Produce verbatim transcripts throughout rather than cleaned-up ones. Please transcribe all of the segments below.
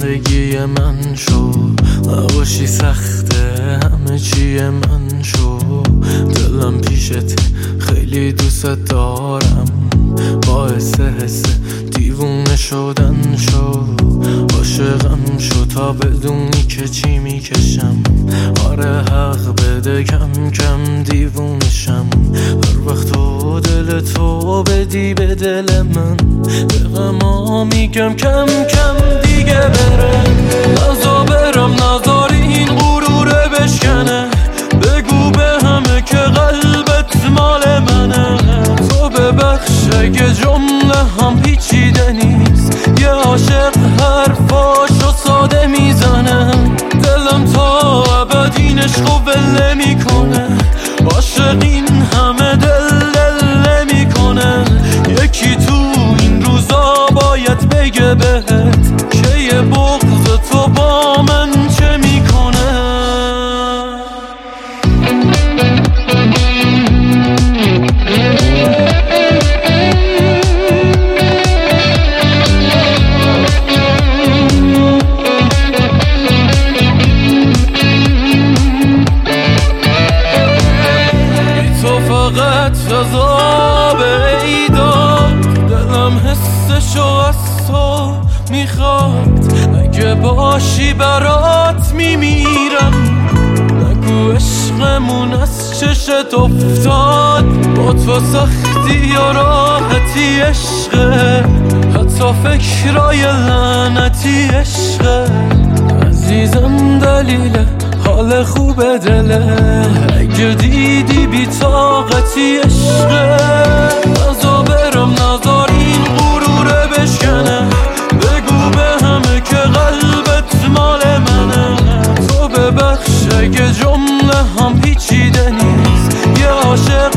زندگی من شو، نباشی سخته همه چی من شو. دلم پیشت خیلی دوست دارم، باعث حس دیوونه شدن شو. عاشقم شو تا بدونی که چی میکشم. آره حق بده کم کم دیوونشم. هر وقت تو دل تو بدی به دل من، به غما میگم کم کم دیگه بره. نزا برم نذاری این غروره بشکنه، بگو به همه که قلبت مال منه. تو ببخش اگه جمله هم پیچیده نیست، یه عاشق حرفاشو ساده میزنه. دلم تا ابد این عشقو ول نمیکنه، عاشق این همه دل دل نمیکنه. یکی تو این روزا باید بگه بهت که یه بغض تو با من چه میکنه. فقط عذاب ایداد، دلم حسشو از تو میخواد. اگه باشی برات میمیرم، نگو عشقمون از چشت افتاد. با تو سختی و راحتی عشقه، حتی فکرای لعنتی عشقه. عزیزم دلیله حال خوب دله، اگه دیدی بی طاقتی عشقه. نزا برم نذار این غروره بشکنه، بگو به همه که قلبت مال منه. تو ببخش اگه جمله هم پیچیده نیست، یه عاشق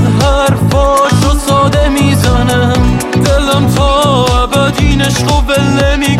حرفاشو ساده میزنه. دلم تا ابد این عشقو ول نمیکنه.